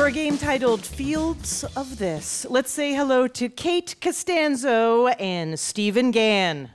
For a game titled Fields of This, let's say hello to Kate Costanzo and Stephen Gann.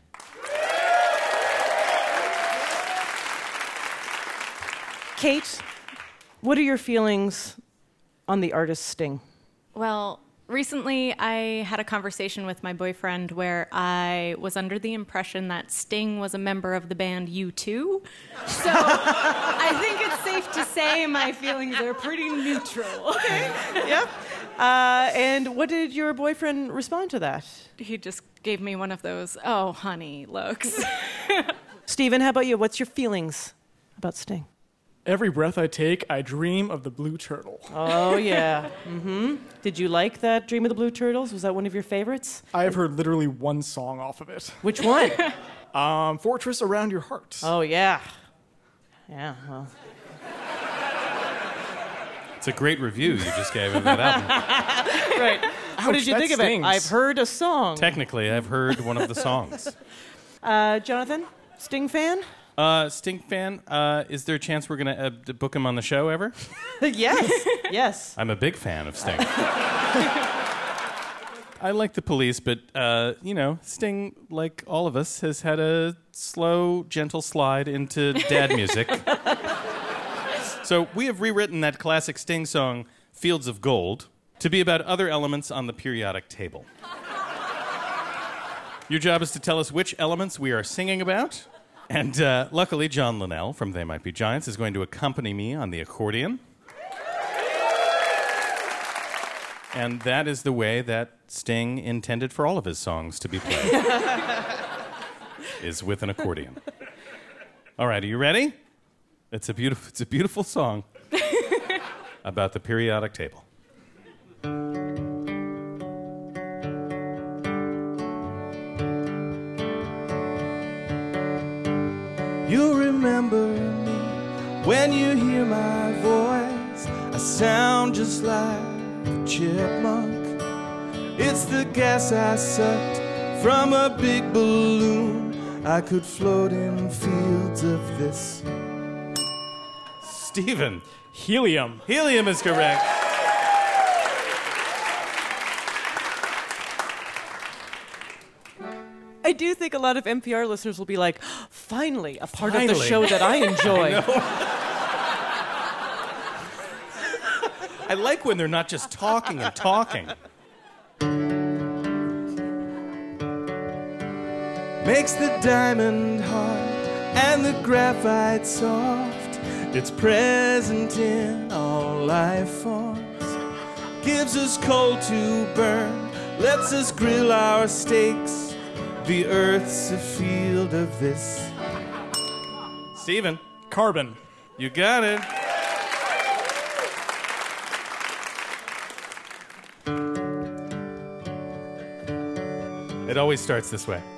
Kate, what are your feelings on the artist Sting? Well, recently I had a conversation with my boyfriend where I was under the impression that Sting was a member of the band U2. So I think it's safe to say my feelings are pretty neutral. Okay, yep. And what did your boyfriend respond to that? He just gave me one of those, oh, honey, looks. Stephen, how about you? What's your feelings about Sting? Every breath I take, I dream of the blue turtle. Oh, yeah. Mm-hmm. Did you like that Dream of the Blue Turtles? Was that one of your favorites? I have heard literally one song off of it. Which one? Fortress Around Your Heart. Oh, yeah. Yeah, well. It's a great review you just gave of that album. Right. What did you think of it? I've heard a song. Technically, I've heard one of the songs. Jonathan, Sting fan? Sting fan, is there a chance we're going to book him on the show ever? Yes, yes. I'm a big fan of Sting. I like the Police, but, Sting, like all of us, has had a slow, gentle slide into dad music. So we have rewritten that classic Sting song, Fields of Gold, to be about other elements on the periodic table. Your job is to tell us which elements we are singing about. And luckily, John Linnell from They Might Be Giants is going to accompany me on the accordion. And that is the way that Sting intended for all of his songs to be played, is with an accordion. All right, are you ready? It's a beautiful song about the periodic table. You'll remember me when you hear my voice. I sound just like a chipmunk. It's the gas I sucked from a big balloon. I could float in fields of this. Stephen. Helium. Helium is correct. I do think a lot of NPR listeners will be like, finally, a part of the show that I enjoy. I like when they're not just talking and talking. Makes the diamond hard and the graphite soft. It's present in all life forms. Gives us coal to burn, lets us grill our steaks. The earth's a field of this. Stephen. Carbon. You got it. It always starts this way.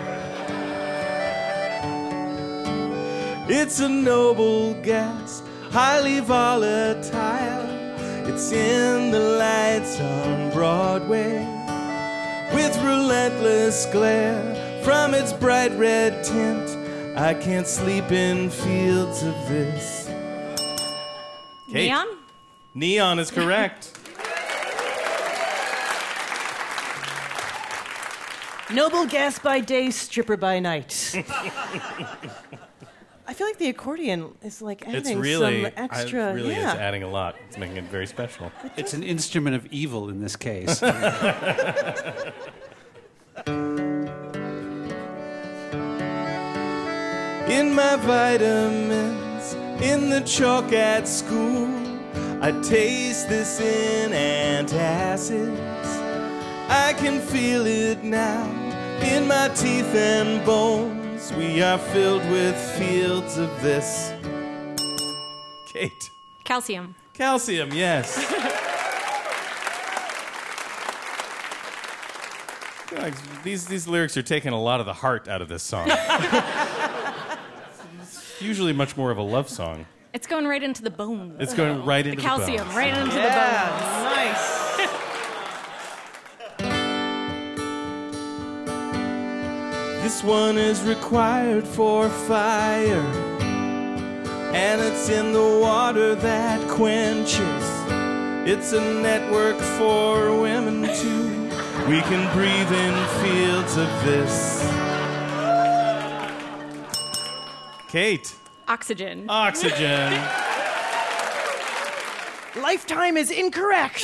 It's a noble gas, highly volatile. It's in the lights on Broadway, with relentless glare from its bright red tint. I can't sleep in fields of this. Kate. Neon? Neon is correct. Noble gas by day, stripper by night. I feel like the accordion is like adding some extra. It really is adding a lot. It's making it very special. It's an instrument of evil in this case. In my vitamins, in the chalk at school, I taste this in antacids. I can feel it now in my teeth and bones. We are filled with fields of this. Kate. Calcium. Calcium, yes. Like, these lyrics are taking a lot of the heart out of this song. It's usually much more of a love song. It's going right into the bones. It's going right into the calcium, bones. right into the bones. Nice. This one is required for fire, and it's in the water that quenches It's a network for women too. We can breathe in fields of this. Kate. Oxygen. Oxygen. Lifetime is incorrect.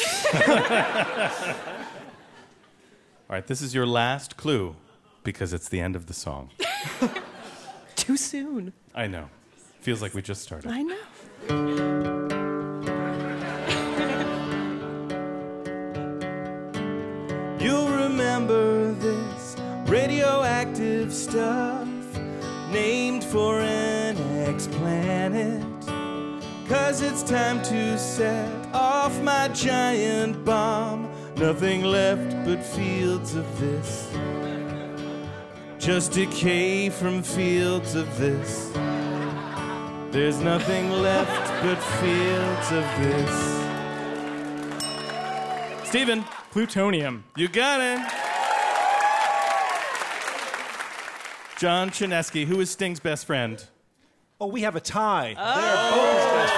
All right, this is your last clue because it's the end of the song. Too soon. I know. Feels like we just started. I know. You'll remember this radioactive stuff named for an ex-planet. 'Cause it's time to set off my giant bomb. Nothing left but fields of this. Just decay from fields of this. There's nothing left but fields of this. Steven. Plutonium. You got it. John Chinesky, who is Sting's best friend? Oh, we have a tie. They're both his best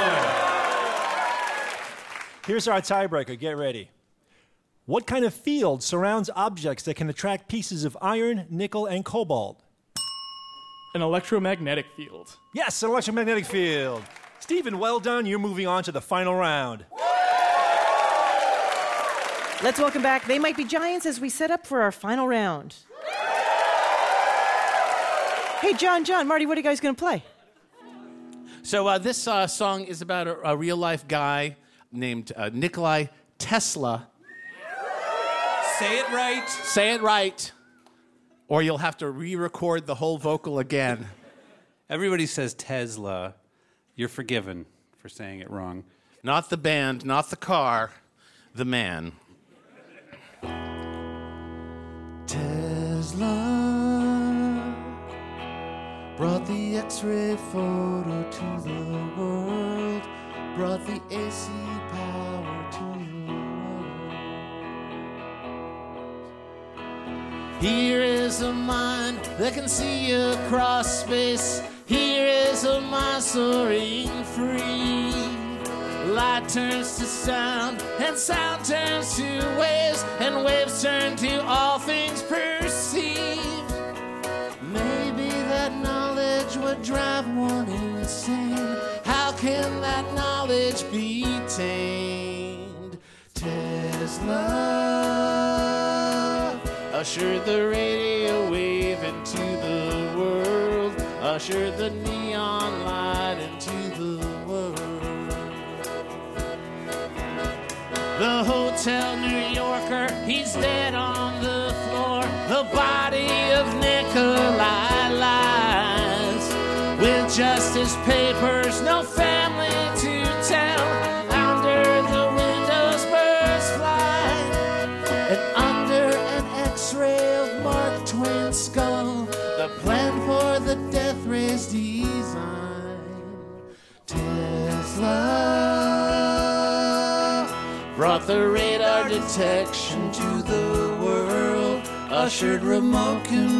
friend. Here's our tiebreaker. Get ready. What kind of field surrounds objects that can attract pieces of iron, nickel, and cobalt? An electromagnetic field. Yes, an electromagnetic field. Stephen, well done. You're moving on to the final round. Let's welcome back They Might Be Giants as we set up for our final round. Hey, John, Marty, what are you guys going to play? So this song is about a real-life guy named Nikolai Tesla. Say it right. Say it right, or you'll have to re-record the whole vocal again. Everybody says Tesla. You're forgiven for saying it wrong. Not the band, not the car, the man. Tesla brought the X-ray photo to the world, brought the AC power to the world. Here is a mind that can see across space. Here is a mind soaring free. Light turns to sound, and sound turns to waves, and waves turn to all things perceived. Maybe that knowledge would drive one insane. How can that knowledge be tamed? Tesla ushered the radio wave into the world, ushered the neon light into the world. The Hotel New Yorker, he's dead on the floor. The body of Nikolai lies with just his papers, no family to tell. Under the windows birds fly, and under an X-ray of Mark Twain's skull, the plan for the death rays design. Tesla brought the radar detection to the world, ushered remote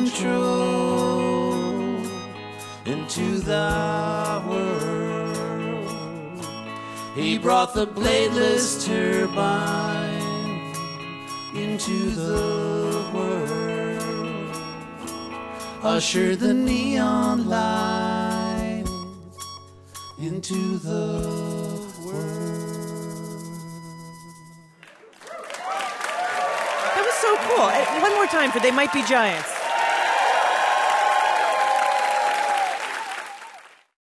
control into the world. He brought the bladeless turbine into the world, ushered the neon light into the world. That was so cool. One more time for They Might Be Giants.